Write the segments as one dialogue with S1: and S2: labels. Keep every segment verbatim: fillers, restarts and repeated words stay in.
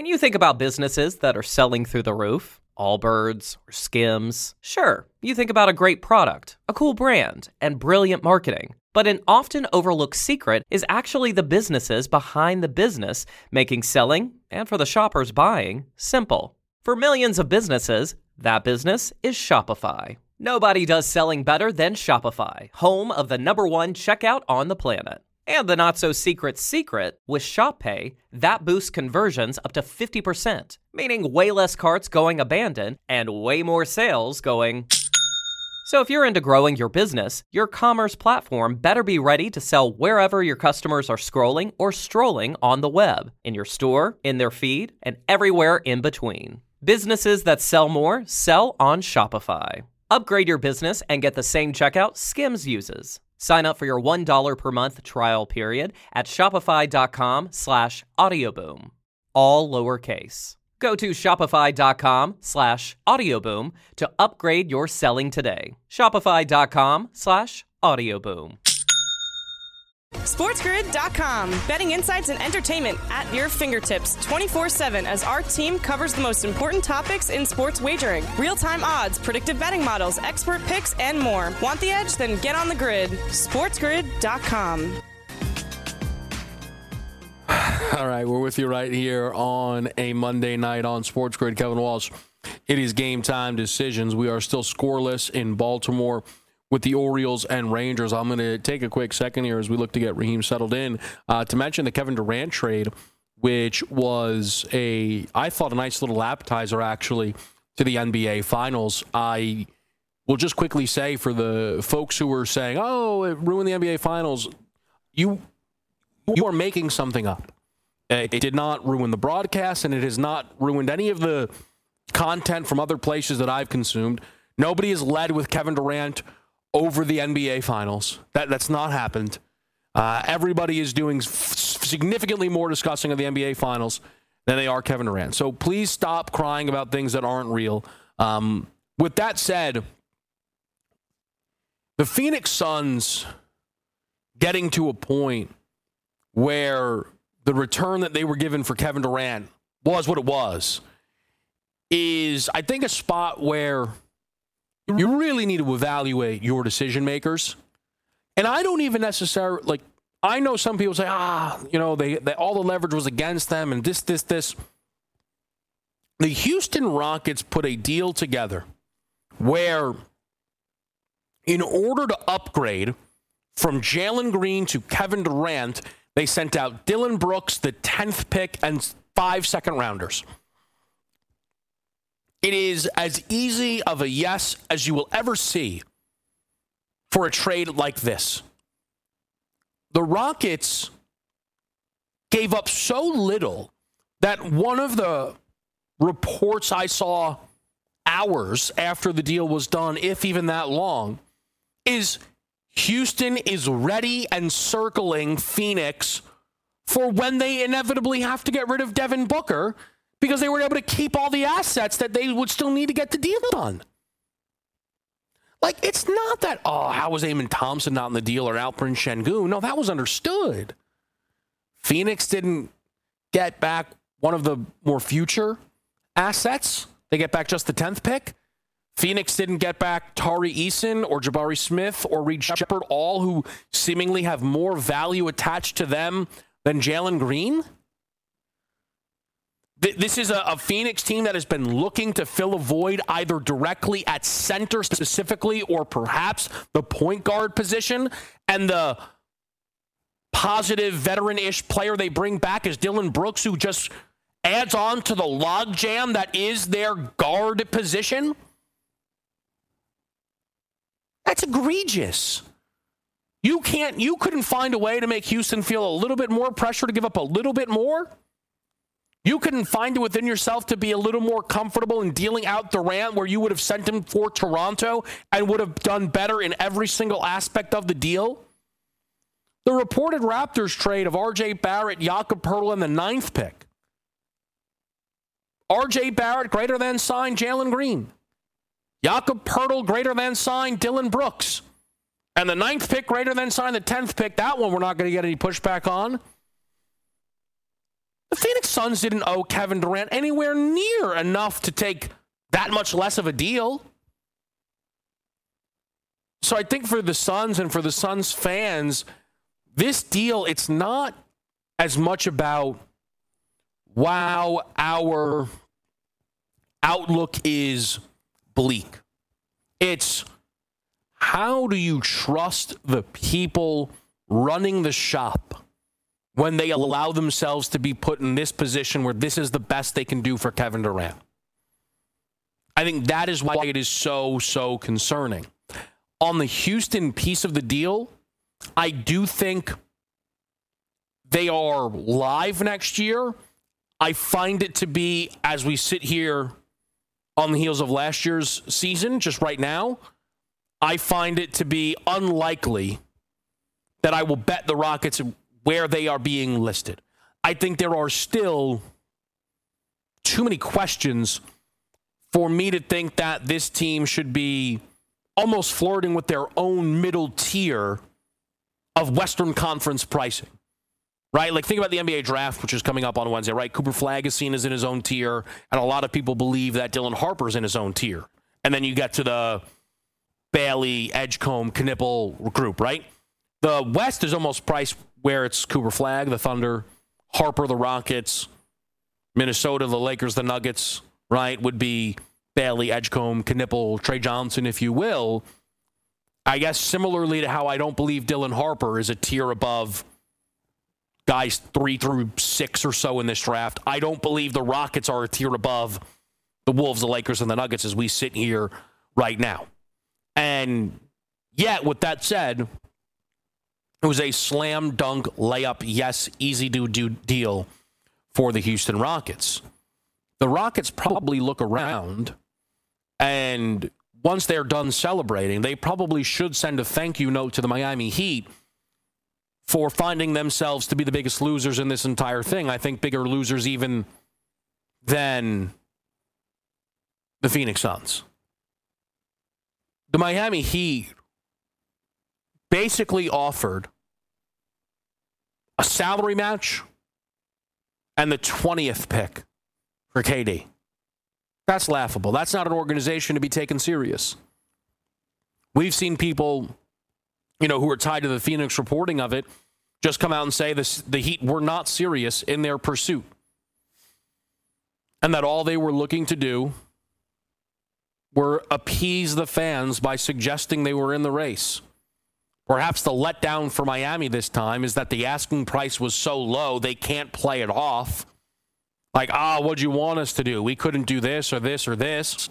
S1: When you think about businesses that are selling through the roof, Allbirds or Skims, sure, you think about a great product, a cool brand, and brilliant marketing. But an often overlooked secret is actually the businesses behind the business, making selling, and for the shoppers buying, simple. For millions of businesses, that business is Shopify. Nobody does selling better than Shopify, home of the number one checkout on the planet. And the not-so-secret secret, with Shop Pay, that boosts conversions up to fifty percent, meaning way less carts going abandoned and way more sales going... So if you're into growing your business, your commerce platform better be ready to sell wherever your customers are scrolling or strolling on the web, in your store, in their feed, and everywhere in between. Businesses that sell more sell on Shopify. Upgrade your business and get the same checkout Skims uses. Sign up for your one dollar per month trial period at shopify.com slash audioboom. All lowercase. Go to shopify.com slash audioboom to upgrade your selling today. Shopify.com slash audioboom.
S2: SportsGrid dot com. Betting insights and entertainment at your fingertips twenty-four seven as our team covers the most important topics in sports wagering. Real-time odds, predictive betting models, expert picks, and more. Want the edge? Then get on the grid. SportsGrid dot com.
S3: All right, we're with you right here on a Monday night on Sports Grid. Kevin Walsh, it is game time decisions. We are still scoreless in Baltimore with the Orioles and Rangers. I'm going to take a quick second here as we look to get Raheem settled in uh, to mention the Kevin Durant trade, which was a, I thought, a nice little appetizer, actually, to the N B A Finals. I will just quickly say for the folks who were saying, oh, it ruined the N B A Finals, you, you are making something up. It did not ruin the broadcast, and it has not ruined any of the content from other places that I've consumed. Nobody has led with Kevin Durant over the N B A Finals. That That's not happened. Uh, everybody is doing f- significantly more discussing of the N B A Finals than they are Kevin Durant. So please stop crying about things that aren't real. Um, with that said, the Phoenix Suns getting to a point where the return that they were given for Kevin Durant was what it was is, I think, a spot where you really need to evaluate your decision makers. And I don't even necessarily, like, I know some people say, ah, you know, they, they all the leverage was against them and this, this, this. The Houston Rockets put a deal together where, in order to upgrade from Jalen Green to Kevin Durant, they sent out Dillon Brooks, the tenth pick, and five second rounders. It is as easy of a yes as you will ever see for a trade like this. The Rockets gave up so little that one of the reports I saw hours after the deal was done, if even that long, is Houston is ready and circling Phoenix for when they inevitably have to get rid of Devin Booker, because they were able to keep all the assets that they would still need to get the deal done. Like, it's not that, oh, how was Amon Thompson not in the deal or Alperen Sengun? No, that was understood. Phoenix didn't get back one of the more future assets. They get back just the tenth pick. Phoenix didn't get back Tari Eason or Jabari Smith or Reed Shepherd, all who seemingly have more value attached to them than Jalen Green. This is a, a Phoenix team that has been looking to fill a void either directly at center specifically or perhaps the point guard position. And the positive veteran-ish player they bring back is Dillon Brooks, who just adds on to the logjam that is their guard position. That's egregious. You can't, you couldn't find a way to make Houston feel a little bit more pressure to give up a little bit more? You couldn't find it within yourself to be a little more comfortable in dealing out Durant, where you would have sent him for Toronto and would have done better in every single aspect of the deal? The reported Raptors trade of R J Barrett, Jakob Poeltl, and the ninth pick. R J Barrett greater than signed Jalen Green. Jakob Poeltl greater than signed Dillon Brooks. And the ninth pick greater than signed the tenth pick. That one we're not going to get any pushback on. The Phoenix Suns didn't owe Kevin Durant anywhere near enough to take that much less of a deal. So I think for the Suns and for the Suns fans, this deal, it's not as much about, wow, our outlook is bleak. It's, how do you trust the people running the shop when they allow themselves to be put in this position where this is the best they can do for Kevin Durant? I think that is why it is so, so concerning. On the Houston piece of the deal, I do think they are live next year. I find it to be, as we sit here on the heels of last year's season, just right now, I find it to be unlikely that I will bet the Rockets where they are being listed. I think there are still too many questions for me to think that this team should be almost flirting with their own middle tier of Western Conference pricing, right? Like, think about the N B A draft, which is coming up on Wednesday, right? Cooper Flagg is seen as in his own tier, and a lot of people believe that Dylan Harper's in his own tier. And then you get to the Bailey, Edgecombe, Knipple group, right? The West is almost priced where it's Cooper Flagg, the Thunder, Harper, the Rockets, Minnesota, the Lakers, the Nuggets, right? Would be Bailey, Edgecombe, Knipple, Trey Johnson, if you will. I guess similarly to how I don't believe Dylan Harper is a tier above guys three through six or so in this draft, I don't believe the Rockets are a tier above the Wolves, the Lakers, and the Nuggets as we sit here right now. And yet, with that said, it was a slam dunk layup, yes, easy to do deal for the Houston Rockets. The Rockets probably look around, and once they're done celebrating, they probably should send a thank you note to the Miami Heat for finding themselves to be the biggest losers in this entire thing. I think bigger losers even than the Phoenix Suns. The Miami Heat basically offered a salary match and the twentieth pick for K D. That's laughable. That's not an organization to be taken serious. We've seen people, you know, who are tied to the Phoenix reporting of it just come out and say this, the Heat were not serious in their pursuit. And that all they were looking to do were appease the fans by suggesting they were in the race. Perhaps the letdown for Miami this time is that the asking price was so low they can't play it off. Like, ah, what'd you want us to do? We couldn't do this or this or this.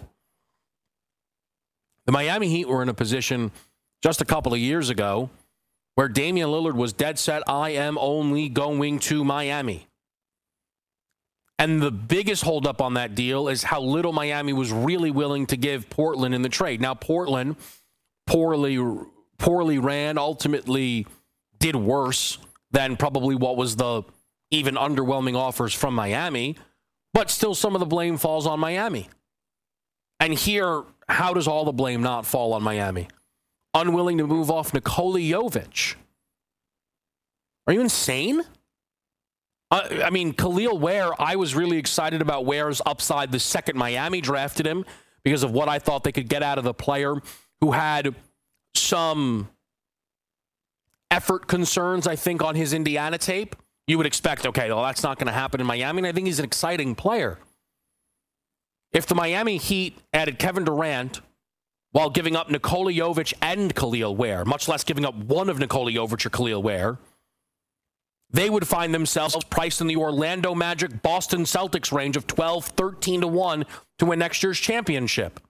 S3: The Miami Heat were in a position just a couple of years ago where Damian Lillard was dead set, I am only going to Miami. And the biggest holdup on that deal is how little Miami was really willing to give Portland in the trade. Now, Portland poorly, poorly ran, ultimately did worse than probably what was the even underwhelming offers from Miami, but still some of the blame falls on Miami. And here, how does all the blame not fall on Miami? Unwilling to move off Nikola Jovic. Are you insane? I, I mean, Khalil Ware, I was really excited about Ware's upside the second Miami drafted him because of what I thought they could get out of the player who had some effort concerns, I think, on his Indiana tape. You would expect, okay, well, that's not going to happen in Miami, and I think he's an exciting player. If the Miami Heat added Kevin Durant while giving up Nikola Jovic and Khalil Ware, much less giving up one of Nikola Jovic or Khalil Ware, they would find themselves priced in the Orlando Magic Boston Celtics range of twelve, thirteen to one to win next year's championship.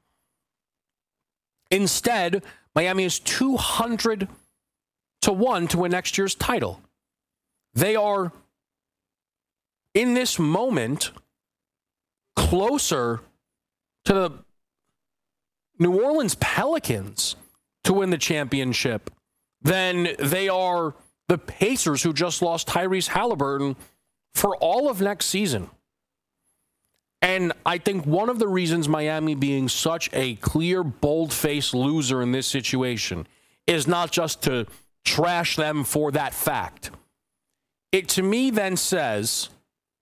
S3: Instead, Miami is two hundred to one to win next year's title. They are, in this moment, closer to the New Orleans Pelicans to win the championship than they are the Pacers, who just lost Tyrese Halliburton for all of next season. And I think one of the reasons Miami being such a clear, bold-faced loser in this situation is not just to trash them for that fact. It, to me, then says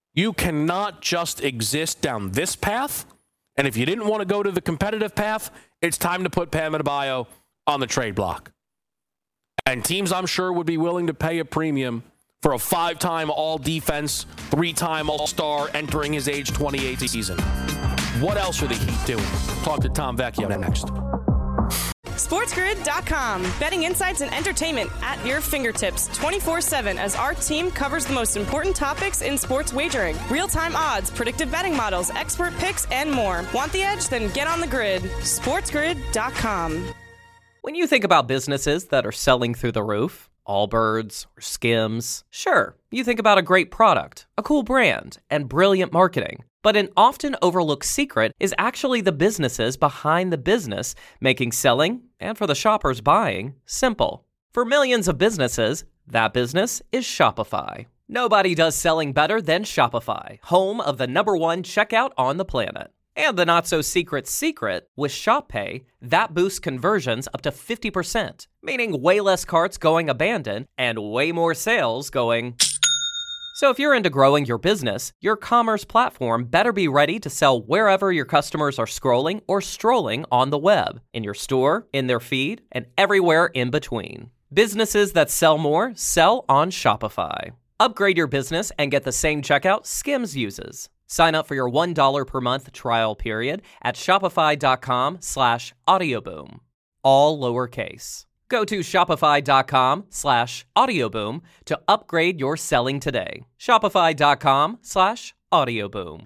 S3: You cannot just exist down this path. And if you didn't want to go to the competitive path, it's time to put Bam Adebayo on the trade block. And teams, I'm sure, would be willing to pay a premium for a five-time all-defense, three-time all-star entering his age twenty-eighth season. What else are the Heat doing? Talk to Tom Vecchio next.
S2: SportsGrid dot com. Betting insights and entertainment at your fingertips twenty-four seven as our team covers the most important topics in sports wagering. Real-time odds, predictive betting models, expert picks, and more. Want the edge? Then get on the grid. SportsGrid dot com.
S1: When you think about businesses that are selling through the roof, Allbirds or Skims, sure, you think about a great product, a cool brand, and brilliant marketing. But an often overlooked secret is actually the businesses behind the business, making selling, and for the shoppers buying, simple. For millions of businesses, that business is Shopify. Nobody does selling better than Shopify, home of the number one checkout on the planet. And the not-so-secret secret, with ShopPay, that boosts conversions up to fifty percent, meaning way less carts going abandoned and way more sales going... So if you're into growing your business, your commerce platform better be ready to sell wherever your customers are scrolling or strolling on the web, in your store, in their feed, and everywhere in between. Businesses that sell more sell on Shopify. Upgrade your business and get the same checkout Skims uses. Sign up for your one dollar per month trial period at shopify.com slash audioboom. All lowercase. Go to shopify.com slash audioboom to upgrade your selling today. Shopify.com slash audioboom.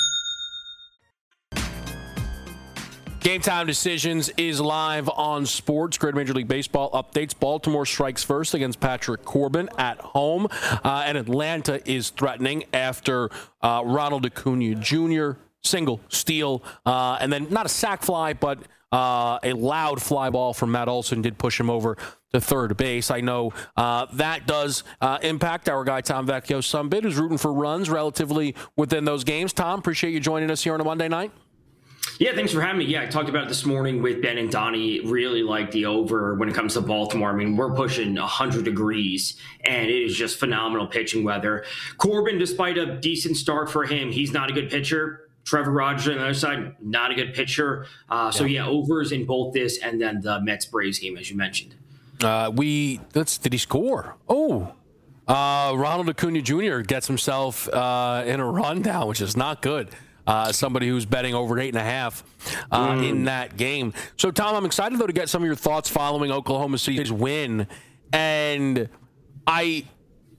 S3: Game Time Decisions is live on Sports Grid. Major League Baseball updates. Baltimore strikes first against Patrick Corbin at home. Uh, and Atlanta is threatening after uh, Ronald Acuna Junior single, steal, uh, and then not a sac fly, but uh, a loud fly ball from Matt Olson did push him over to third base. I know uh, that does uh, impact our guy Tom Vecchio some bit, who's rooting for runs relatively within those games. Tom, appreciate you joining us here on a Monday night.
S4: Yeah, thanks for having me. Yeah, I talked about it this morning with Ben and Donnie. Really like the over when it comes to Baltimore. I mean, we're pushing one hundred degrees, and it is just phenomenal pitching weather. Corbin, despite a decent start for him, he's not a good pitcher. Trevor Rogers on the other side, not a good pitcher. Uh, so, yeah. yeah, overs in both this and then the Mets-Braves game, as you mentioned.
S3: Uh, we let's did he score? Oh, uh, Ronald Acuna Junior gets himself uh, in a rundown, which is not good. Uh, somebody who's betting over eight and a half uh, mm. in that game. So, Tom, I'm excited, though, to get some of your thoughts following Oklahoma City's win. And I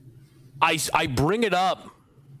S3: I, I bring it up,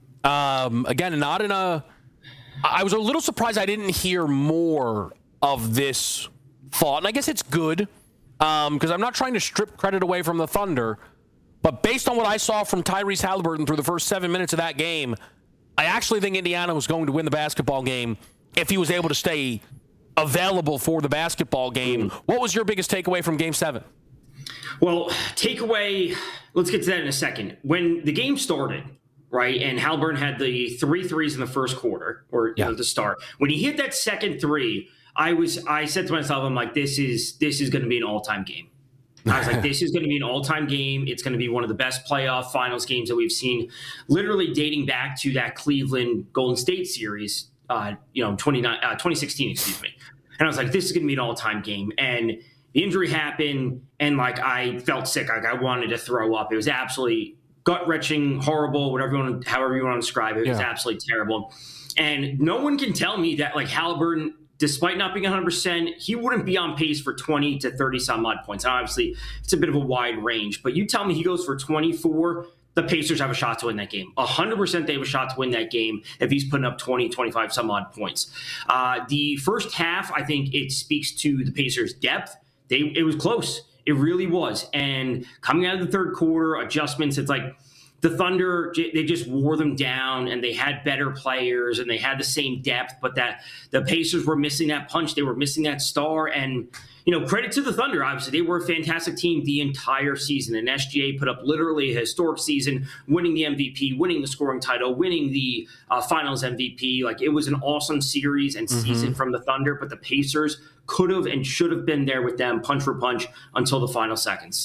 S3: um, again, not in a – I was a little surprised I didn't hear more of this thought. And I guess it's good because um, I'm not trying to strip credit away from the Thunder. But based on what I saw from Tyrese Halliburton through the first seven minutes of that game, I actually think Indiana was going to win the basketball game if he was able to stay available for the basketball game. What was your biggest takeaway from Game seven?
S4: Well, takeaway, let's get to that in a second. When the game started, right, and Halliburton had the three threes in the first quarter, or yeah. you know, the start, when he hit that second three, I was I said to myself, I'm like, this is this is going to be an all-time game. I was like, this is going to be an all-time game. It's going to be one of the best playoff finals games that we've seen, literally dating back to that Cleveland Golden State series, uh, you know, twenty-nine, uh, twenty sixteen, excuse me. And I was like, this is going to be an all-time game. And the injury happened, and, like, I felt sick. Like, I wanted to throw up. It was absolutely gut-wrenching, horrible, whatever you want, however you want to describe it. It yeah. was absolutely terrible. And no one can tell me that, like, Halliburton, despite not being one hundred percent, he wouldn't be on pace for twenty to thirty some odd points. And obviously, it's a bit of a wide range. But you tell me he goes for twenty-four, the Pacers have a shot to win that game. one hundred percent they have a shot to win that game if he's putting up twenty, twenty-five some odd points. Uh, the first half, I think it speaks to the Pacers' depth. They It was close. It really was. And coming out of the third quarter, adjustments, it's like the Thunder, they just wore them down, and they had better players, and they had the same depth, but that the Pacers were missing that punch. They were missing that star. And, you know, credit to the Thunder, obviously. They were a fantastic team the entire season. And S G A put up literally a historic season, winning the M V P, winning the scoring title, winning the uh, finals M V P. Like, it was an awesome series and mm-hmm. season from the Thunder, but the Pacers could have and should have been there with them punch for punch until the final seconds.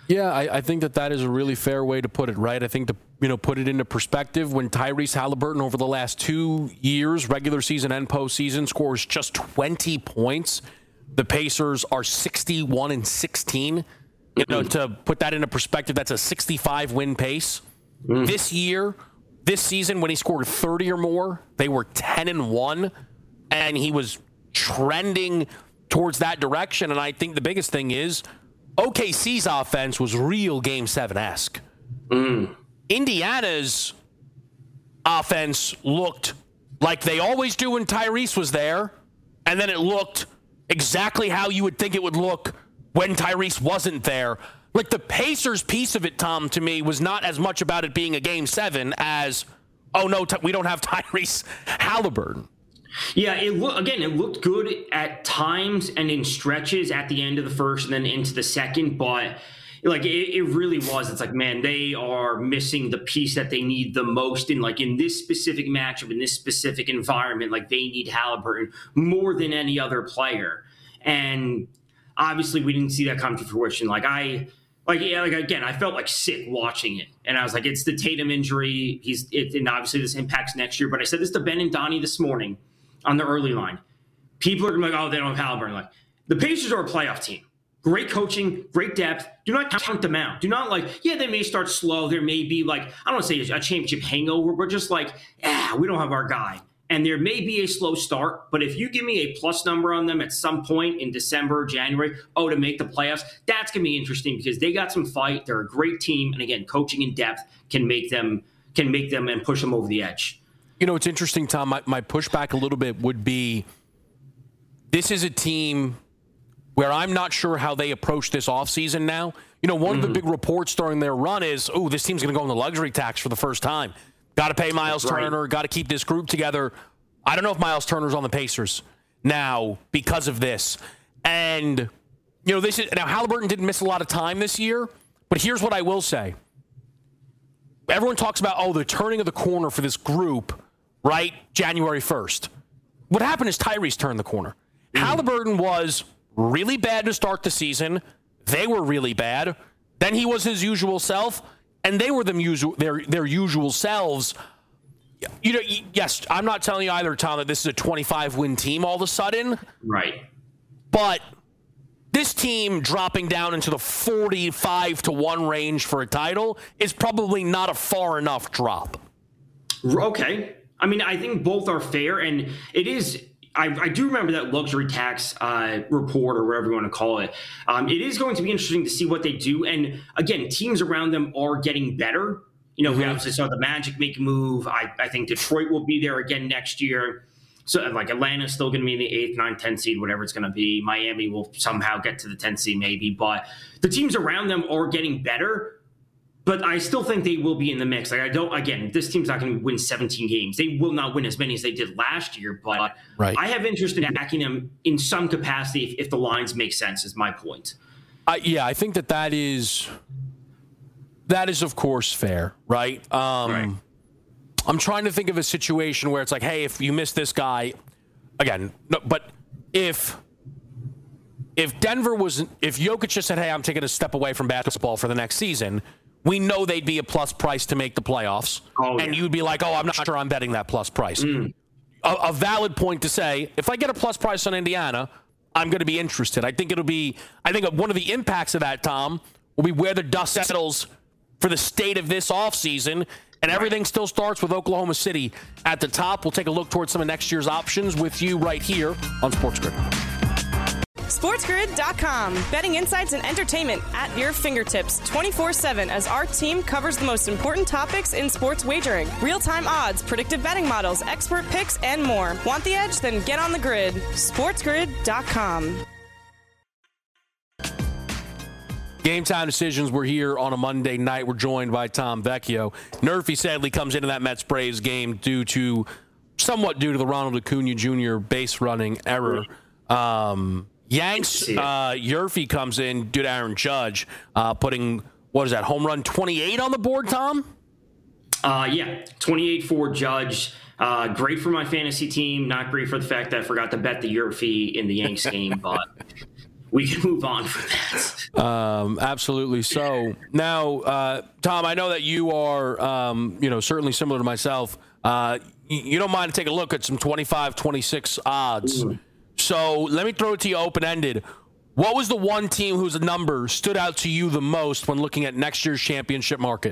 S3: Yeah, I, I think that that is a really fair way to put it, right? I think to you know put it into perspective, when Tyrese Halliburton over the last two years, regular season and postseason, scores just twenty points, the Pacers are sixty-one and sixteen. You know, to put that into perspective, that's a sixty-five win pace. Mm. This year, this season, when he scored thirty or more, they were ten and one, and he was trending towards that direction. And I think the biggest thing is O K C's offense was real Game seven-esque. Mm. Indiana's offense looked like they always do when Tyrese was there, and then it looked exactly how you would think it would look when Tyrese wasn't there. Like, the Pacers piece of it, Tom, to me, was not as much about it being a Game seven as, oh, no, t- we don't have Tyrese Halliburton.
S4: Yeah, it lo- again, it looked good at times and in stretches at the end of the first and then into the second, but like it, it really was. It's like, man, they are missing the piece that they need the most in like in this specific matchup, in this specific environment. Like, they need Halliburton more than any other player. And obviously we didn't see that come to fruition. Like I Like, yeah, like again, I felt like sick watching it. And I was like, it's the Tatum injury. He's it, and obviously this impacts next year. But I said this to Ben and Donnie this morning on the early line. People are going to be like, oh, they don't have Halliburton. Like, the Pacers are a playoff team. Great coaching, great depth. Do not count them out. Do not like, yeah, they may start slow. There may be like, I don't want to say a championship hangover, but just like, ah, we don't have our guy. And there may be a slow start, but if you give me a plus number on them at some point in December, January, oh, to make the playoffs, that's going to be interesting because they got some fight. They're a great team. And again, coaching in depth can make them can make them and push them over the edge.
S3: You know, it's interesting, Tom. My, my pushback a little bit would be this is a team where I'm not sure how they approach this offseason now. You know, one mm-hmm. of the big reports during their run is, oh, this team's going to go on the luxury tax for the first time. Got to pay Miles right. Turner. Got to keep this group together. I don't know if Miles Turner's on the Pacers now because of this. And, you know, this is now Halliburton didn't miss a lot of time this year, but here's what I will say. Everyone talks about, oh, the turning of the corner for this group, right? January first. What happened is Tyrese turned the corner. Mm. Halliburton was really bad to start the season. They were really bad. Then he was his usual self. And they were them usual, their their usual selves. You know, yes, I'm not telling you either, Tom, that this is a twenty-five win team all of a sudden.
S4: Right.
S3: But this team dropping down into the forty-five to one range for a title is probably not a far enough drop.
S4: Okay. I mean, I think both are fair, and it is. I, I do remember that luxury tax uh, report or whatever you want to call it. Um, it is going to be interesting to see what they do. And again, teams around them are getting better. You know, mm-hmm. we obviously saw the Magic make a move. I, I think Detroit will be there again next year. So like Atlanta's still going to be in the eighth, ninth, tenth seed, whatever it's going to be. Miami will somehow get to the tenth seed maybe. But the teams around them are getting better. But I still think they will be in the mix. Like I don't. Again, this team's not going to win seventeen games. They will not win as many as they did last year. But right. I have interest in backing them in some capacity if, if the lines make sense. Is my point.
S3: Uh, yeah, I think that that is that is of course fair, right? Um, right. I'm trying to think of a situation where it's like, hey, if you miss this guy, again, no, but if. If Denver was, if Jokic just said, hey, I'm taking a step away from basketball for the next season, we know they'd be a plus price to make the playoffs. Oh, and yeah. you'd be like, oh, I'm not sure I'm betting that plus price. Mm. A, a valid point to say, if I get a plus price on Indiana, I'm going to be interested. I think it'll be, I think one of the impacts of that, Tom, will be where the dust settles for the state of this offseason. And everything still starts with Oklahoma City at the top. We'll take a look towards some of next year's options with you right here on Sports Grid.
S2: SportsGrid dot com. Betting insights and entertainment at your fingertips twenty-four seven as our team covers the most important topics in sports wagering. Real-time odds, predictive betting models, expert picks, and more. Want the edge? Then get on the grid. SportsGrid dot com.
S3: Game time decisions. We're here on a Monday night. We're joined by Tom Vecchio. Nerfy sadly comes into that Mets Braves game due to, somewhat due to the Ronald Acuna Junior base running error. Um... Yanks, uh, Yerfy comes in due to Aaron Judge, uh, putting, what is that, home run twenty-eight on the board, Tom?
S4: Uh, yeah, twenty-eight for Judge. Uh, great for my fantasy team. Not great for the fact that I forgot to bet the Yerfy in the Yanks game, but we can move on from that.
S3: Um, absolutely. So now, uh, Tom, I know that you are, um, you know, certainly similar to myself. Uh, you, you don't mind to take a look at some twenty-five twenty-six odds. Mm. So let me throw it to you open-ended. What was the one team whose number stood out to you the most when looking at next year's championship market?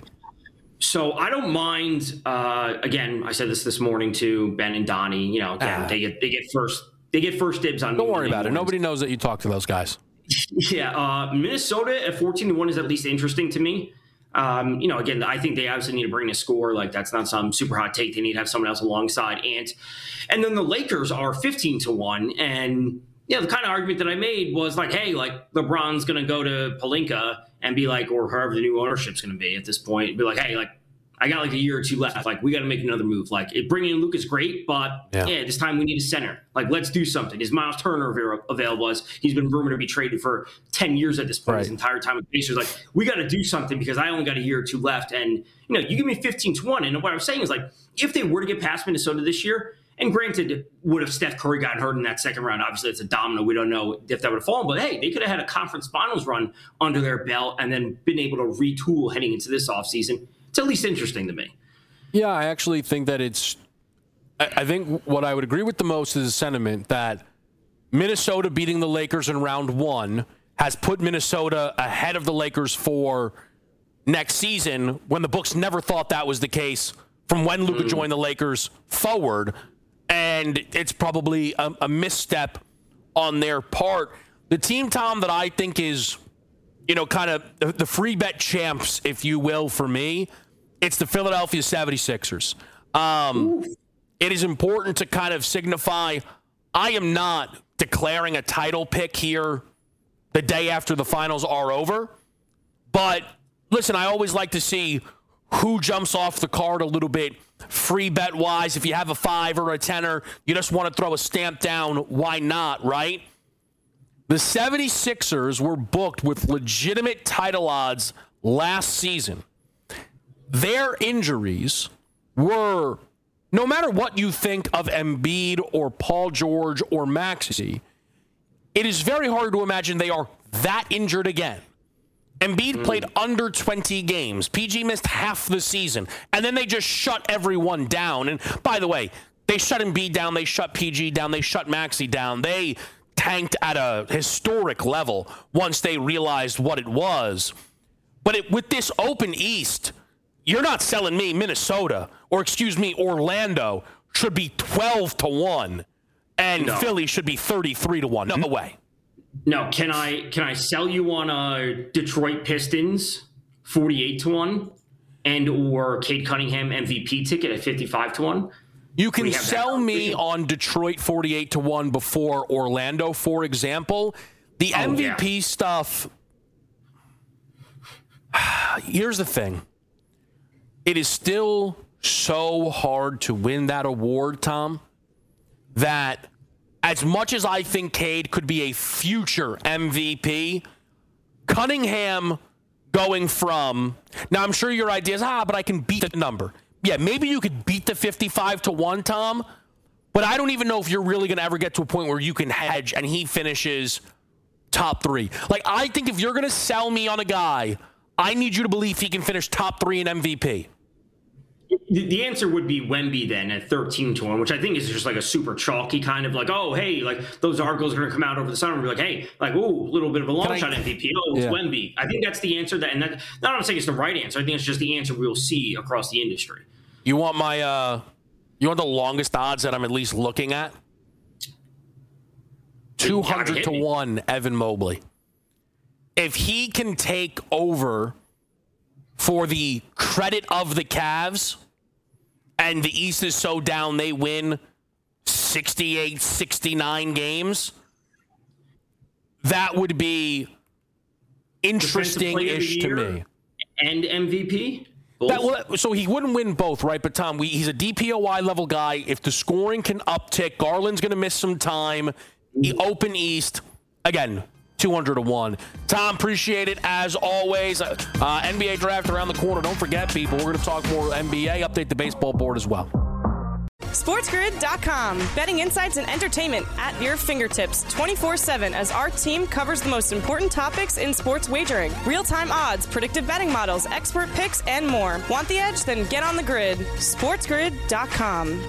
S4: So I don't mind. Uh, again, I said this this morning to Ben and Donnie. You know, again, uh, they get they get first they get first dibs on.
S3: Don't worry about it. Nobody knows that you talk to those guys.
S4: Yeah, uh, Minnesota at fourteen to one is at least interesting to me. Um, you know, again, I think they obviously need to bring a score. Like, that's not some super hot take. They need to have someone else alongside Ant. And then the Lakers are fifteen to one. And, yeah, the kind of argument that I made was like, hey, like, LeBron's going to go to Pelinka and be like, or whoever the new ownership's going to be at this point, be like, hey, like, I got like a year or two left. Like, we got to make another move. Like, it, bringing in Luke is great, but yeah. yeah, this time we need a center. Like, let's do something. Is Miles Turner available? As he's been rumored to be traded for ten years at this point, right. His entire time with the Pacers. Like, we got to do something because I only got a year or two left. And, you know, you give me fifteen to one. And what I'm saying is, like, if they were to get past Minnesota this year, and granted, would have Steph Curry gotten hurt in that second round? Obviously, it's a domino. We don't know if that would have fallen. But, hey, they could have had a conference finals run under their belt and then been able to retool heading into this offseason. It's at least interesting to me.
S3: Yeah, I actually think that it's – I think what I would agree with the most is the sentiment that Minnesota beating the Lakers in round one has put Minnesota ahead of the Lakers for next season when the books never thought that was the case from when Luka mm. joined the Lakers forward. And it's probably a, a misstep on their part. The team, Tom, that I think is, you know, kind of the, the free bet champs, if you will, for me – it's the Philadelphia seventy-sixers. Um, it is important to kind of signify I am not declaring a title pick here the day after the finals are over. But listen, I always like to see who jumps off the card a little bit free bet wise. If you have a five or a tenner, you just want to throw a stamp down. Why not, right? The seventy-sixers were booked with legitimate title odds last season. Their injuries were, no matter what you think of Embiid or Paul George or Maxey, it is very hard to imagine they are that injured again. Embiid mm. played under twenty games. P G missed half the season. And then they just shut everyone down. And by the way, they shut Embiid down. They shut P G down. They shut Maxey down. They tanked at a historic level once they realized what it was. But it, with this open East, you're not selling me Minnesota, or excuse me, Orlando should be twelve to one, and no. Philly should be thirty-three to one. No way.
S4: No, can I can I sell you on a Detroit Pistons forty-eight to one and or Cade Cunningham M V P ticket at fifty-five to one?
S3: You can sell me on Detroit forty-eight to one before Orlando, for example. The oh, M V P yeah. stuff, here's the thing. It is still so hard to win that award, Tom, that as much as I think Cade could be a future M V P, Cunningham going from, now I'm sure your idea is, ah, but I can beat the number. Yeah, maybe you could beat the fifty-five to one, Tom, but I don't even know if you're really going to ever get to a point where you can hedge and he finishes top three. Like, I think if you're going to sell me on a guy, I need you to believe he can finish top three in M V P.
S4: The answer would be Wemby then at thirteen to one, which I think is just like a super chalky kind of like, oh, hey, like those articles are going to come out over the summer and be like, hey, like, oh, a little bit of a long shot M V P. Oh, it's yeah. Wemby. I think that's the answer. That, and that, not that I'm saying it's the right answer. I think it's just the answer we'll see across the industry.
S3: You want my, uh, you want the longest odds that I'm at least looking at? two hundred to one, Evan Mobley. If he can take over for the credit of the Cavs, and the East is so down they win sixty-eight, sixty-nine games, that would be interesting-ish to me.
S4: And M V P?
S3: That, well, so he wouldn't win both, right? But, Tom, we, he's a D P O Y level guy. If the scoring can uptick, Garland's going to miss some time. The open East, again, two hundred to one. Tom, appreciate it as always. Uh, N B A draft around the corner. Don't forget, people, we're going to talk more N B A, update the baseball board as well.
S2: SportsGrid dot com. Betting insights and entertainment at your fingertips twenty-four seven as our team covers the most important topics in sports wagering. Real-time odds, predictive betting models, expert picks, and more. Want the edge? Then get on the grid. SportsGrid dot com.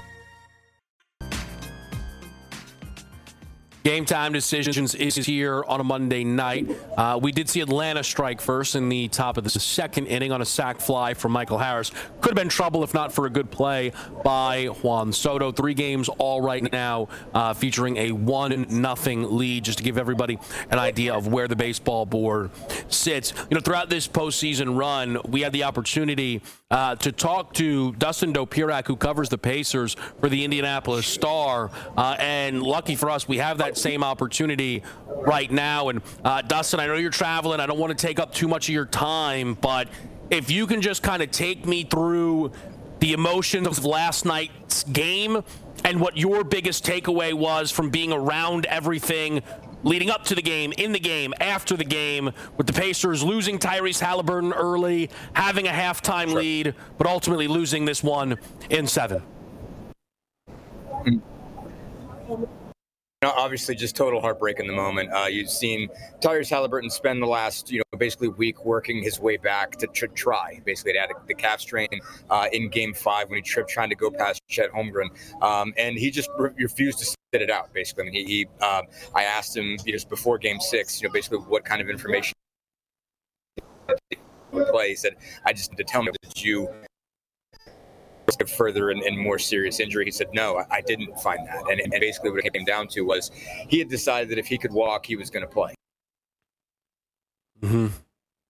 S3: Game Time Decisions is here on a Monday night. Uh, we did see Atlanta strike first in the top of the second inning on a sac fly from Michael Harris. Could have been trouble if not for a good play by Juan Soto. Three games all right now, uh, featuring a one nothing lead, just to give everybody an idea of where the baseball board sits. You know, throughout this postseason run, we had the opportunity uh, to talk to Dustin Dopirak, who covers the Pacers for the Indianapolis Star, uh, and lucky for us, we have that same opportunity right now. And uh, Dustin, I know you're traveling. I don't want to take up too much of your time, but if you can just kind of take me through the emotions of last night's game and what your biggest takeaway was from being around everything leading up to the game, in the game, after the game, with the Pacers losing Tyrese Halliburton early, having a halftime sure. lead, but ultimately losing this one in seven.
S5: You know, obviously, just total heartbreak in the moment. Uh, you've seen Tyrese Halliburton spend the last, you know, basically week working his way back to, to try. Basically, it had the calf strain uh, in Game Five when he tripped trying to go past Chet Holmgren, um, and he just re- refused to sit it out. Basically, I mean, he, he um, I asked him just before Game Six, you know, basically what kind of information he would play. He said, "I just need to tell me that you." Further and, and more serious injury. He said, no, I, I didn't find that. And, and basically what it came down to was he had decided that if he could walk, he was going to play.
S3: Mm-hmm.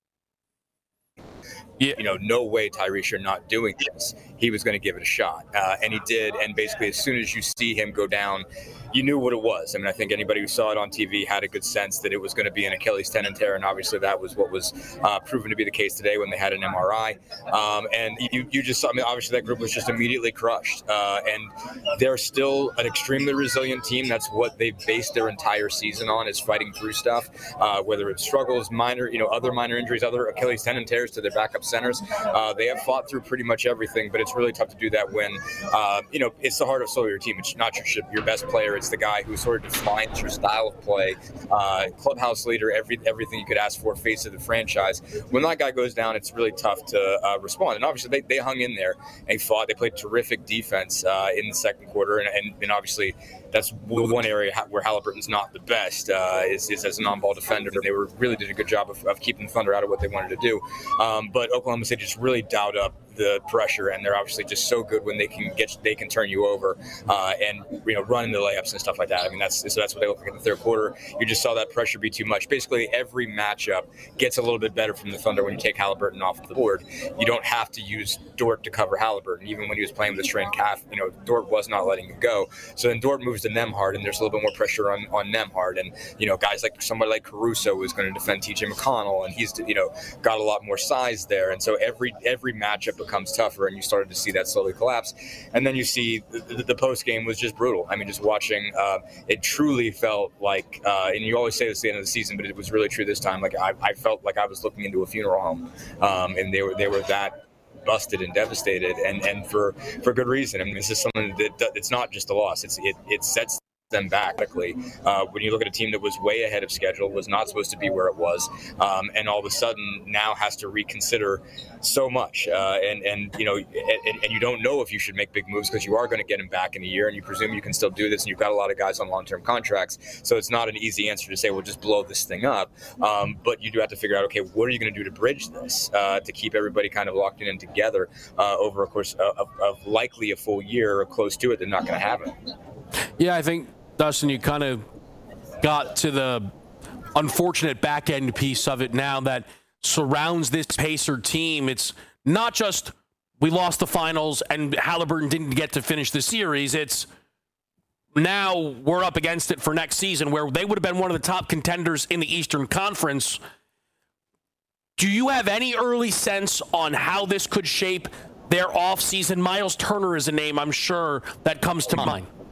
S5: Yeah. You know, no way, Tyrese, you're not doing this. He was going to give it a shot. Uh, and he did. And basically, as soon as you see him go down, you knew what it was. I mean, I think anybody who saw it on T V had a good sense that it was going to be an Achilles tendon tear. And obviously, that was what was uh, proven to be the case today when they had an M R I. Um, and you, you just saw, I mean, obviously, that group was just immediately crushed. Uh, and they're still an extremely resilient team. That's what they've based their entire season on, is fighting through stuff, uh, whether it's struggles, minor, you know, other minor injuries, other Achilles tendon tears to their backup centers. Uh, they have fought through pretty much everything, but it's really tough to do that when, uh, you know, it's the heart and soul of your team. It's not your, your best player. It's the guy who sort of defines your style of play, uh, clubhouse leader, every everything you could ask for, face of the franchise. When that guy goes down, it's really tough to uh, respond. And obviously, they, they hung in there and fought. They played terrific defense uh, in the second quarter, and, and, and obviously, that's one area where Halliburton's not the best, uh, is, is as a non-ball defender. They were really did a good job of, of keeping the Thunder out of what they wanted to do. Um, but Oklahoma City just really dialed up the pressure, and they're obviously just so good when they can get they can turn you over uh, and you know run into layups and stuff like that. I mean that's so that's what they look like in the third quarter. You just saw that pressure be too much. Basically, every matchup gets a little bit better from the Thunder when you take Halliburton off the board. You don't have to use Dort to cover Halliburton, even when he was playing with a strained calf. You know Dort was not letting him go. So then Dort moves to Nembhard, and there's a little bit more pressure on on Nembhard, and you know guys like somebody like Caruso is going to defend T J McConnell, and he's you know got a lot more size there, and so every every matchup becomes tougher, and you started to see that slowly collapse. And then you see the, the, the post game was just brutal. I mean, just watching, uh, it truly felt like, uh, and you always say this at the end of the season, but it was really true this time. Like I, I felt like I was looking into a funeral home, um, and they were they were that busted and devastated, and, and for for good reason. I mean, this is something that it's not just a loss. It's it it sets them back quickly. Uh, when you look at a team that was way ahead of schedule, was not supposed to be where it was, um, and all of a sudden now has to reconsider so much. Uh, and and you know, and, and you don't know if you should make big moves because you are going to get him back in a year, and you presume you can still do this. And you've got a lot of guys on long-term contracts, so it's not an easy answer to say, well, just blow this thing up. Um, but you do have to figure out, okay, what are you going to do to bridge this uh, to keep everybody kind of locked in and together uh, over a course of, of likely a full year or close to it? They're not going to have it.
S3: Yeah, I think, Dustin, you kind of got to the unfortunate back end piece of it now that surrounds this Pacer team. It's not just we lost the finals and Halliburton didn't get to finish the series. It's now we're up against it for next season where they would have been one of the top contenders in the Eastern Conference. Do you have any early sense on how this could shape their offseason? Miles Turner is a name I'm sure that comes to mind.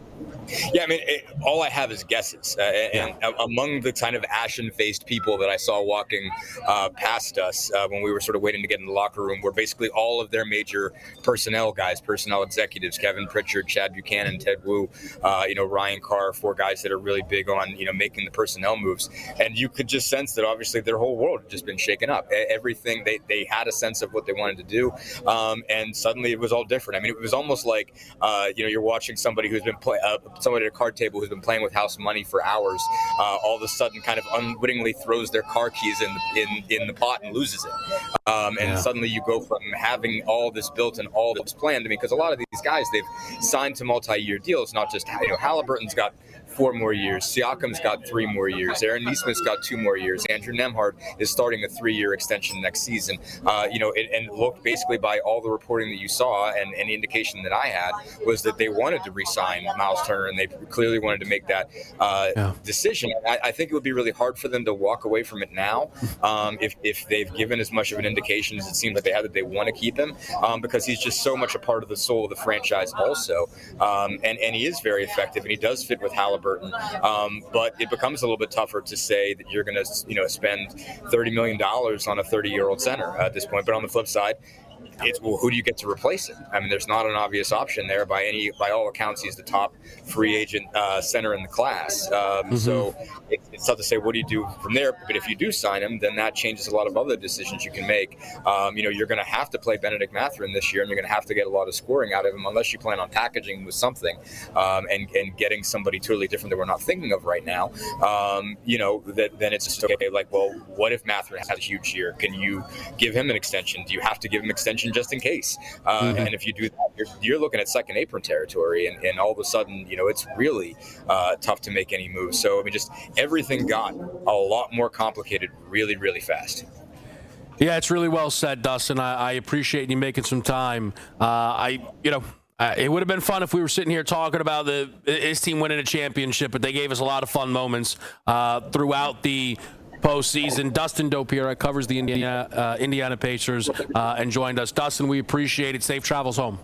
S5: Yeah, I mean, it, all I have is guesses. Uh, and yeah. among the kind of ashen-faced people that I saw walking uh, past us uh, when we were sort of waiting to get in the locker room were basically all of their major personnel guys, personnel executives, Kevin Pritchard, Chad Buchanan, Ted Wu, uh, you know, Ryan Carr, four guys that are really big on, you know, making the personnel moves. And you could just sense that obviously their whole world had just been shaken up. Everything, they, they had a sense of what they wanted to do. Um, and suddenly it was all different. I mean, it was almost like, uh, you know, you're watching somebody who's been playing, uh, somebody at a card table who's been playing with house money for hours, uh, all of a sudden kind of unwittingly throws their car keys in the, in, in the pot and loses it. Um, and yeah. suddenly you go from having all this built and all this planned. I mean, because a lot of these guys, they've signed to multi-year deals, not just, you know, Halliburton's got four more years. Siakam's got three more years. Aaron Nesmith's got two more years. Andrew Nembhard is starting a three-year extension next season. Uh, you know, it, and look, basically by all the reporting that you saw and any indication that I had was that they wanted to re-sign Miles Turner, and they clearly wanted to make that uh, yeah. decision. I, I think it would be really hard for them to walk away from it now um, if, if they've given as much of an indication as it seems like they have that they want to keep him um, because he's just so much a part of the soul of the franchise also. Um, and, and he is very effective, and he does fit with Halliburton. Um, but it becomes a little bit tougher to say that you're going to, you know, spend thirty million dollars on a thirty-year-old center at this point. But on the flip side, it's, well, who do you get to replace him? I mean, there's not an obvious option there. By any, by all accounts, he's the top free agent uh, center in the class. Um, mm-hmm. So it, it's tough to say what do you do from there. But if you do sign him, then that changes a lot of other decisions you can make. Um, you know, you're going to have to play Benedict Mathurin this year, and you're going to have to get a lot of scoring out of him unless you plan on packaging him with something um, and, and getting somebody totally different that we're not thinking of right now. Um, you know, that, then it's just okay. Like, well, what if Mathurin has a huge year? Can you give him an extension? Do you have to give him extension just in case? Uh, mm-hmm. And if you do that, you're, you're looking at second apron territory, and, and all of a sudden, you know, it's really uh, tough to make any moves. So, I mean, just everything got a lot more complicated really, really fast.
S3: Yeah, it's really well said, Dustin. I, I appreciate you making some time. Uh, I, you know, uh, it would have been fun if we were sitting here talking about the his team winning a championship, but they gave us a lot of fun moments uh, throughout the postseason. Dustin Dopiera covers the Indiana, uh, Indiana Pacers uh, and joined us. Dustin, we appreciate it. Safe travels home.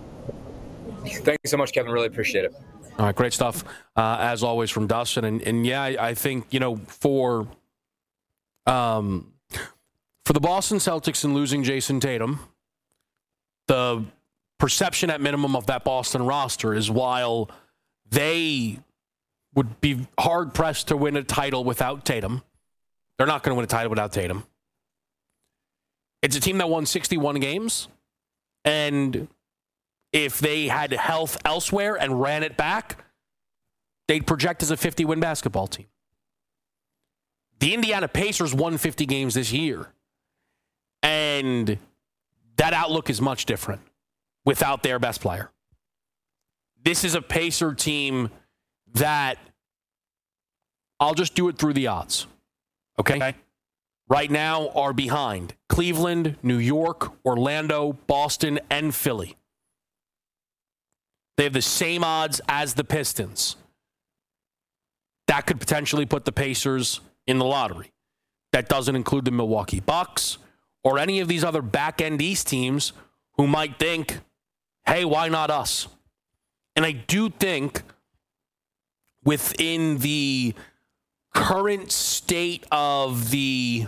S5: Thank you so much, Kevin. Really appreciate it.
S3: All right, great stuff, uh, as always, from Dustin. And, and yeah, I, I think, you know, for um, for the Boston Celtics and losing Jason Tatum, the perception at minimum of that Boston roster is while they would be hard-pressed to win a title without Tatum, they're not going to win a title without Tatum. It's a team that won sixty-one games, and if they had health elsewhere and ran it back, they'd project as a fifty-win basketball team. The Indiana Pacers won fifty games this year, and that outlook is much different without their best player. This is a Pacer team that I'll just do it through the odds. Okay? Right now are behind Cleveland, New York, Orlando, Boston, and Philly. They have the same odds as the Pistons. That could potentially put the Pacers in the lottery. That doesn't include the Milwaukee Bucks or any of these other back-end East teams who might think, hey, why not us? And I do think within the current state of the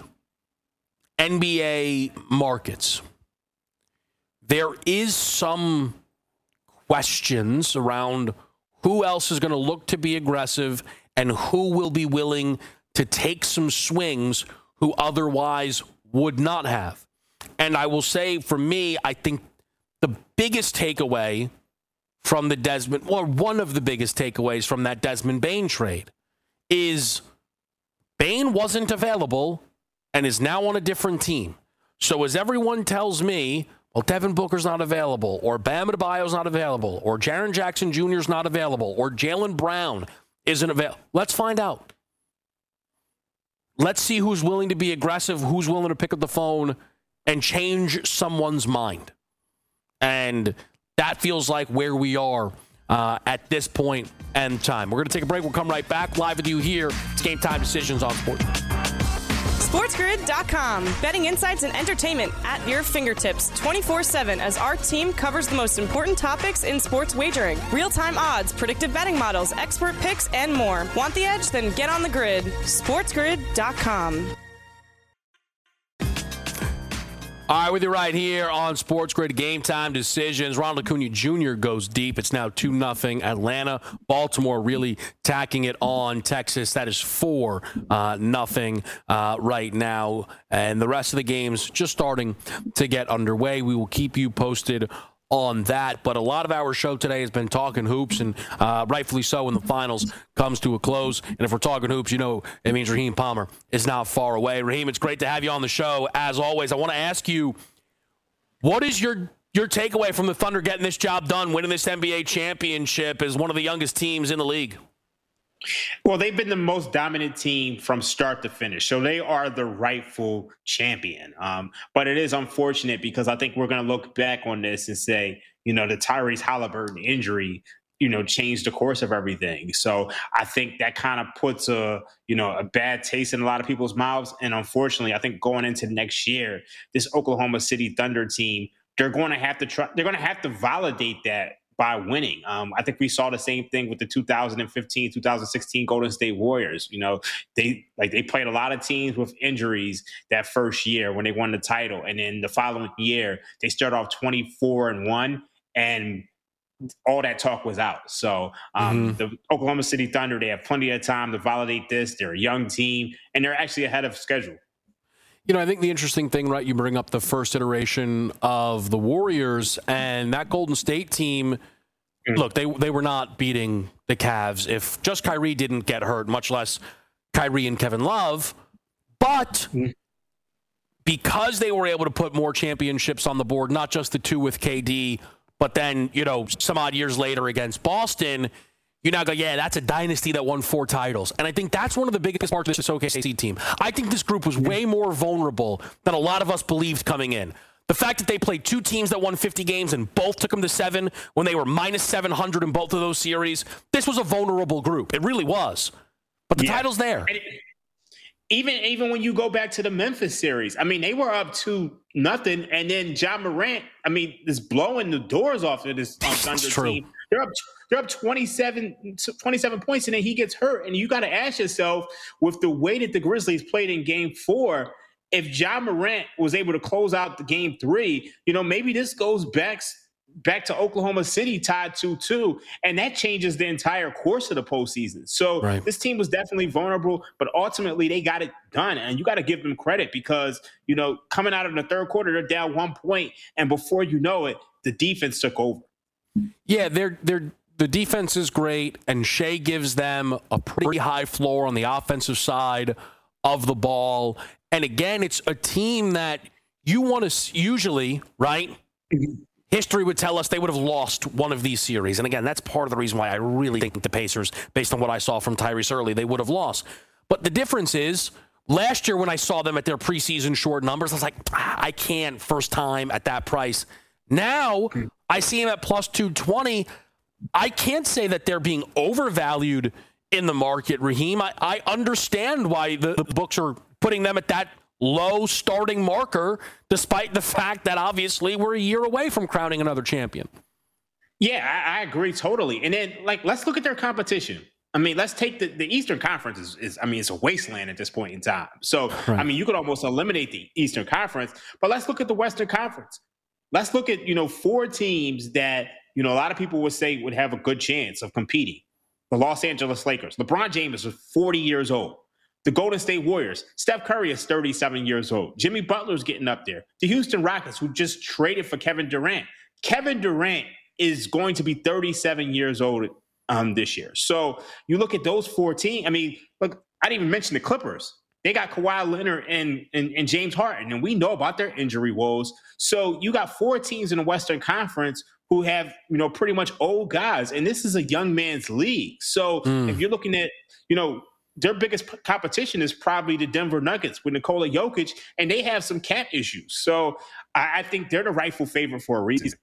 S3: N B A markets, there is some questions around who else is going to look to be aggressive and who will be willing to take some swings who otherwise would not have. And I will say, for me, I think the biggest takeaway from the Desmond, or one of the biggest takeaways from that Desmond Bane trade is Bane wasn't available and is now on a different team. So as everyone tells me, well, Devin Booker's not available, or Bam Adebayo's not available, or Jaren Jackson Junior's not available, or Jaylen Brown isn't available. Let's find out. Let's see who's willing to be aggressive, who's willing to pick up the phone and change someone's mind. And that feels like where we are uh, at this point and time. We're going to take a break. We'll come right back live with you here. It's Game Time Decisions on Sportsnet.
S2: SportsGrid dot com. Betting insights and entertainment at your fingertips twenty-four seven as our team covers the most important topics in sports wagering. Real-time odds, predictive betting models, expert picks, and more. Want the edge? Then get on the grid. SportsGrid dot com.
S3: All right, with you right here on Sports Grid Game Time Decisions. Ronald Acuna Junior goes deep. It's now two nothing Atlanta. Baltimore really tacking it on Texas. That is four nothing uh, right now. And the rest of the games just starting to get underway. We will keep you posted on that, but a lot of our show today has been talking hoops, and uh, rightfully so when the finals comes to a close. And if we're talking hoops, you know it means Raheem Palmer is not far away. Raheem, it's great to have you on the show. As always, I want to ask you, what is your your takeaway from the Thunder getting this job done, winning this N B A championship as one of the youngest teams in the league?
S6: Well, they've been the most dominant team from start to finish, so they are the rightful champion. Um, but it is unfortunate because I think we're going to look back on this and say, you know, the Tyrese Halliburton injury, you know, changed the course of everything. So I think that kind of puts a, you know, a bad taste in a lot of people's mouths. And unfortunately, I think going into next year, this Oklahoma City Thunder team, they're going to have to try, they're going to have to validate that by winning. Um, I think we saw the same thing with the two thousand fifteen, two thousand sixteen Golden State Warriors. You know, they like they played a lot of teams with injuries that first year when they won the title. And then the following year, they started off twenty-four and one, and all that talk was out. So um, mm-hmm. the Oklahoma City Thunder, they have plenty of time to validate this. They're a young team, and they're actually ahead of schedule.
S3: You know, I think the interesting thing, right, you bring up the first iteration of the Warriors, and that Golden State team, mm. look, they they were not beating the Cavs if just Kyrie didn't get hurt, much less Kyrie and Kevin Love. But mm. because they were able to put more championships on the board, not just the two with K D, but then, you know, some odd years later against Boston, you now go, yeah, that's a dynasty that won four titles. And I think that's one of the biggest parts of this O K C team. I think this group was way more vulnerable than a lot of us believed coming in. The fact that they played two teams that won fifty games and both took them to seven when they were minus seven hundred in both of those series, this was a vulnerable group. It really was. But the yeah. title's there.
S6: Even even when you go back to the Memphis series, I mean, they were up to nothing, and then Ja Morant, I mean, is blowing the doors off of this um, Thunder team. They're up, they're up twenty-seven, twenty-seven points, and then he gets hurt. And you got to ask yourself, with the way that the Grizzlies played in Game Four, if Ja Morant was able to close out the Game Three, you know, maybe this goes back. back to Oklahoma City tied two two, and that changes the entire course of the postseason. So right. this team was definitely vulnerable, but ultimately they got it done, and you got to give them credit because, you know, coming out of the third quarter, they're down one point, and before you know it, the defense took over.
S3: Yeah, they're they're the defense is great, and Shea gives them a pretty high floor on the offensive side of the ball. And again, it's a team that you want to usually, right? Mm-hmm. History would tell us they would have lost one of these series. And again, that's part of the reason why I really think the Pacers, based on what I saw from Tyrese early, they would have lost. But the difference is, last year when I saw them at their preseason short numbers, I was like, ah, I can't first time at that price. Now, I see them at plus two twenty. I can't say that they're being overvalued in the market, Raheem. I, I understand why the, the books are putting them at that low starting marker, despite the fact that obviously we're a year away from crowning another champion.
S6: Yeah, I, I agree totally. And then, like, let's look at their competition. I mean, let's take the, the Eastern Conference is, is, I mean, it's a wasteland at this point in time. So, right. I mean, you could almost eliminate the Eastern Conference, but let's look at the Western Conference. Let's look at, you know, four teams that, you know, a lot of people would say would have a good chance of competing. The Los Angeles Lakers. LeBron James is forty years old. The Golden State Warriors. Steph Curry is thirty-seven years old. Jimmy Butler's getting up there. The Houston Rockets, who just traded for Kevin Durant. Kevin Durant is going to be thirty-seven years old um, this year. So you look at those four teams. I mean, look, I didn't even mention the Clippers. They got Kawhi Leonard and, and, and James Harden, and we know about their injury woes. So you got four teams in the Western Conference who have, you know, pretty much old guys, and this is a young man's league. So mm. if you're looking at, you know, their biggest p- competition is probably the Denver Nuggets with Nikola Jokic, and they have some cap issues. So I, I think they're the rightful favorite for a reason.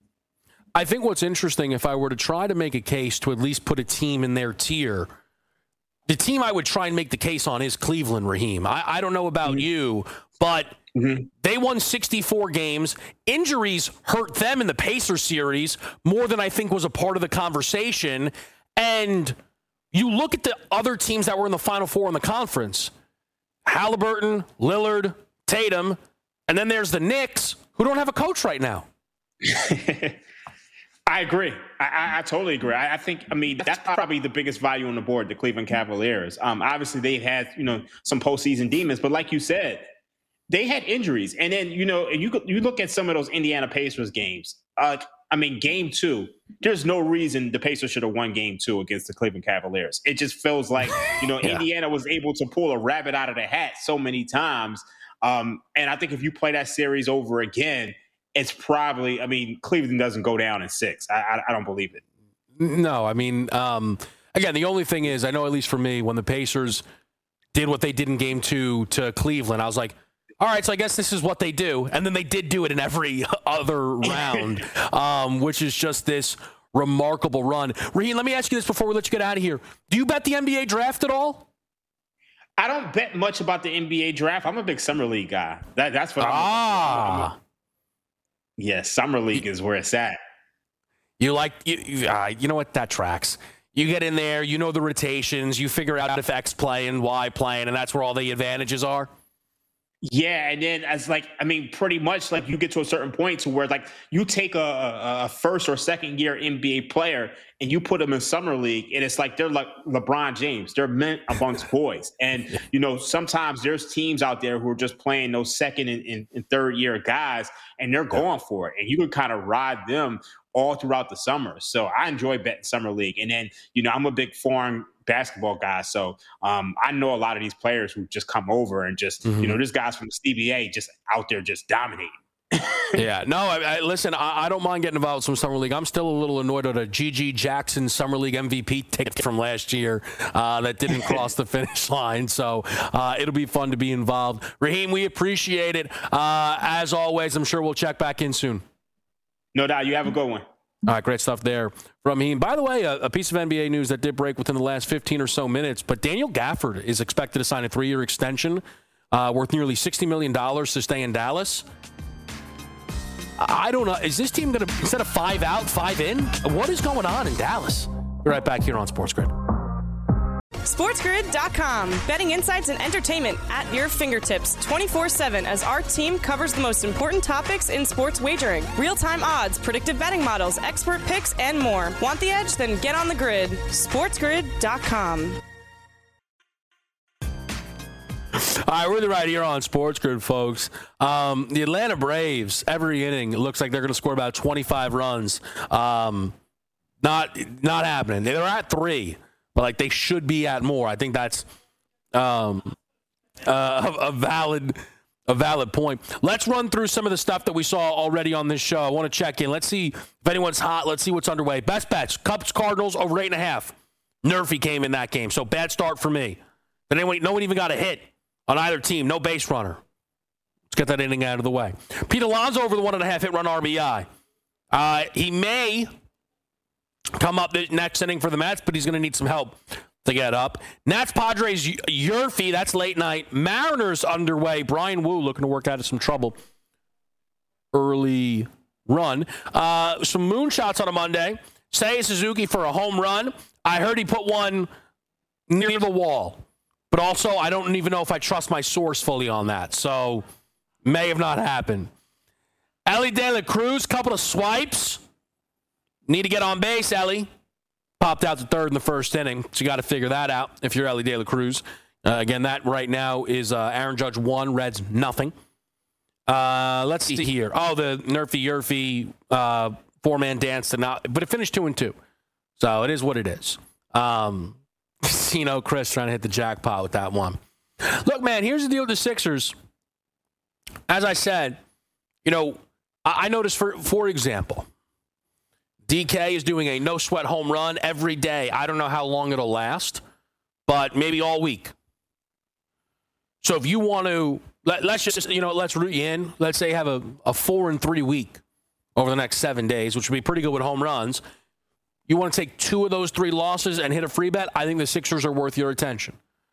S3: I think what's interesting, if I were to try to make a case to at least put a team in their tier, the team I would try and make the case on is Cleveland, Raheem. I, I don't know about mm-hmm. you, but mm-hmm. they won sixty-four games. Injuries hurt them in the Pacers series more than I think was a part of the conversation. And you look at the other teams that were in the Final Four in the conference. Halliburton, Lillard, Tatum, and then there's the Knicks, who don't have a coach right now.
S6: I agree. I, I, I totally agree. I, I think, I mean, that's probably the biggest value on the board, the Cleveland Cavaliers. Um, obviously, they've had, you know, some postseason demons, but like you said, they had injuries. And then, you know, you you look at some of those Indiana Pacers games. Uh, I mean, game two, there's no reason the Pacers should have won game two against the Cleveland Cavaliers. It just feels like, you know, yeah. Indiana was able to pull a rabbit out of the hat so many times. Um, and I think if you play that series over again, it's probably, I mean, Cleveland doesn't go down in six. I, I, I don't believe it.
S3: No, I mean, um, again, the only thing is, I know at least for me, when the Pacers did what they did in game two to Cleveland, I was like, all right, so I guess this is what they do. And then they did do it in every other round, um, which is just this remarkable run. Raheem, let me ask you this before we let you get out of here. Do you bet the N B A draft at all?
S6: I don't bet much about the N B A draft. I'm a big Summer League guy. That, that's what I'm
S3: ah.
S6: I'm a, yeah, Summer League is where it's at.
S3: You like, you, uh, you know what? That tracks. You get in there, you know the rotations, you figure out if X playing, Y playing, and that's where all the advantages are.
S6: Yeah, and then as like, I mean, pretty much like you get to a certain point to where like you take a, a first or second year N B A player and you put them in Summer League, and it's like they're like LeBron James. They're meant amongst boys. And, you know, sometimes there's teams out there who are just playing those second and, and, and third year guys, and they're going for it. And you can kind of ride them all throughout the summer. So I enjoy betting Summer League. And then, you know, I'm a big foreign basketball guy. So um, I know a lot of these players who just come over and just, mm-hmm. you know, there's guys from the C B A just out there just dominating.
S3: yeah, no, I, I, listen, I, I don't mind getting involved with some Summer League. I'm still a little annoyed at a G G Jackson Summer League M V P ticket from last year uh, that didn't cross the finish line. So uh, it'll be fun to be involved. Raheem, we appreciate it. Uh, as always, I'm sure we'll check back in soon.
S6: No doubt. You have a good one.
S3: All right, great stuff there from him. By the way, a, a piece of N B A news that did break within the last fifteen or so minutes, but Daniel Gafford is expected to sign a three-year extension uh, worth nearly sixty million dollars to stay in Dallas. I don't know. Is this team going to, instead of five out, five in? What is going on in Dallas? We're right back here on Sports Grid.
S2: SportsGrid dot com. Betting insights and entertainment at your fingertips twenty-four seven as our team covers the most important topics in sports wagering. Real-time odds, predictive betting models, expert picks, and more. Want the edge? Then get on the grid. SportsGrid dot com.
S3: All right, we're right here on Sports Grid, folks. Um, the Atlanta Braves, every inning, it looks like they're going to score about twenty-five runs. Um, not not happening. They're at three, but like they should be at more. I think that's um, uh, a, a valid a valid point. Let's run through some of the stuff that we saw already on this show. I want to check in. Let's see if anyone's hot. Let's see what's underway. Best bets: Cubs, Cardinals over eight and a half. Nerfy came in that game, so bad start for me. But anyway, no one even got a hit on either team. No base runner. Let's get that inning out of the way. Pete Alonso over the one and a half hit run R B I. Uh, he may come up the next inning for the Mets, but he's going to need some help to get up. Nats, Padres, Yerfy, that's late night. Mariners underway. Brian Wu looking to work out of some trouble. Early run. Uh, some moonshots on a Monday. Seiya Suzuki for a home run. I heard he put one near the wall. But also, I don't even know if I trust my source fully on that. So, may have not happened. Elly De La Cruz, couple of swipes. Need to get on base, Elly. Popped out to third in the first inning. So, you got to figure that out if you're Elly De La Cruz. Uh, again, that right now is uh, Aaron Judge one, Reds nothing. Uh, let's see here. Oh, the Nerfy Yerfy uh, four-man dance. To not, but it finished two and two. So, it is what it is. Um... Casino Chris trying to hit the jackpot with that one. Look, man, here's the deal with the Sixers. As I said, you know, I, I noticed, for for example, D K is doing a no-sweat home run every day. I don't know how long it'll last, but maybe all week. So if you want to, let, let's just, you know, let's root you in. Let's say have a, a four and three week over the next seven days, which would be pretty good with home runs. you want to take two of those three losses and hit a free bet, I think the Sixers are worth your attention.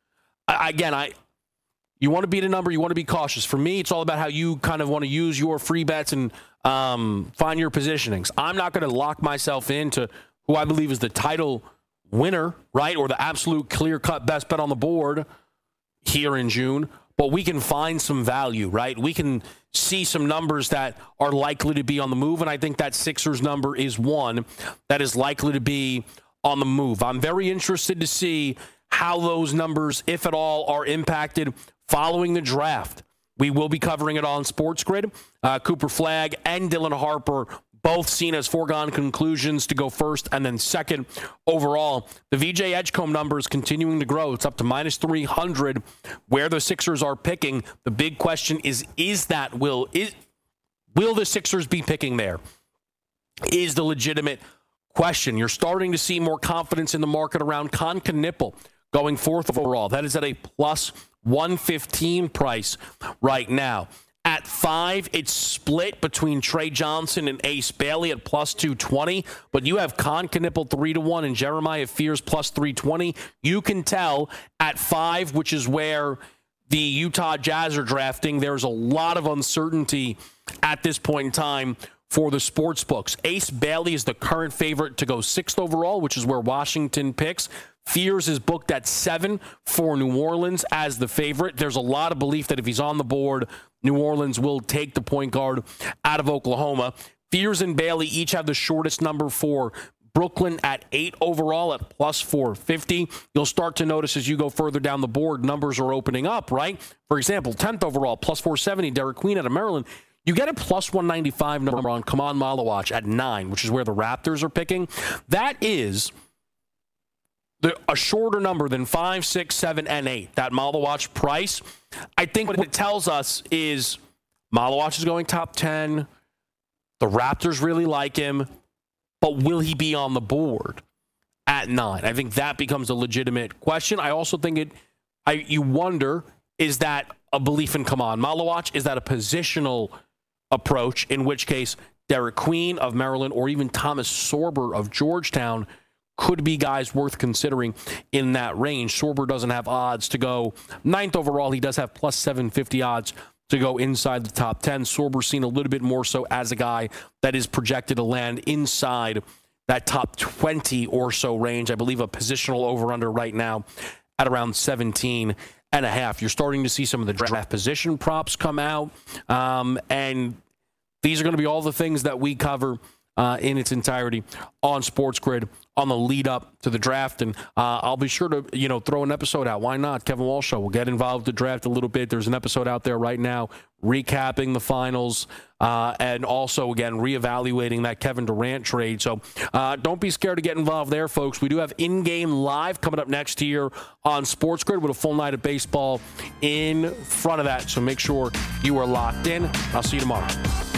S3: I, again, I you want to beat a number, you want to be cautious. For me, it's all about how you kind of want to use your free bets and um, find your positionings. I'm not going to lock myself into who I believe is the title winner, right, or the absolute clear-cut best bet on the board here in June, but we can find some value, right? We can see some numbers that are likely to be on the move, and I think that Sixers number is one that is likely to be on the move. I'm very interested to see how those numbers, if at all, are impacted following the draft. We will be covering it on Sports Grid. Uh, Cooper Flagg and Dylan Harper both seen as foregone conclusions to go first and then second overall. The V J Edgecombe number is continuing to grow. It's up to minus three hundred where the Sixers are picking. The big question is, is that will, is, will the Sixers be picking there? Is the legitimate question. You're starting to see more confidence in the market around Kon Knueppel going fourth overall. That is at a plus one fifteen price right now. At five, it's split between Trey Johnson and Ace Bailey at plus two twenty, but you have Kon Knueppel three to one and Jeremiah Fears plus three twenty. You can tell at five, which is where the Utah Jazz are drafting, there's a lot of uncertainty at this point in time for the sports books. Ace Bailey is the current favorite to go sixth overall, which is where Washington picks. Fears is booked at seven for New Orleans as the favorite. There's a lot of belief that if he's on the board, New Orleans will take the point guard out of Oklahoma. Fears and Bailey each have the shortest number for Brooklyn at eight overall at plus four fifty. You'll start to notice as you go further down the board, numbers are opening up, right? For example, tenth overall, plus four seventy, Derek Queen out of Maryland. You get a plus one ninety-five number on Kaman Malawach at nine, which is where the Raptors are picking. That is the, a shorter number than five, six, seven, and eight. That Malawach price. I think what it tells us is Malawach is going top ten. The Raptors really like him, but will he be on the board at nine? I think that becomes a legitimate question. I also think it. I you wonder, is that a belief in Kaman Malawach? Is that a positional approach? In which case, Derek Queen of Maryland or even Thomas Sorber of Georgetown could be guys worth considering in that range. Sorber doesn't have odds to go ninth overall. He does have plus seven fifty odds to go inside the top ten. Sorber's seen a little bit more so as a guy that is projected to land inside that top twenty or so range. I believe a positional over-under right now at around seventeen and a half. You're starting to see some of the draft position props come out, um, and these are going to be all the things that we cover uh, in its entirety on Sports Grid on the lead up to the draft. And uh, I'll be sure to, you know, throw an episode out. Why not? Kevin Walsh Show. We'll get involved with the draft a little bit. There's an episode out there right now recapping the finals uh, and also, again, reevaluating that Kevin Durant trade. So uh, don't be scared to get involved there, folks. We do have in-game live coming up next year on Sports Grid with a full night of baseball in front of that. So make sure you are locked in. I'll see you tomorrow.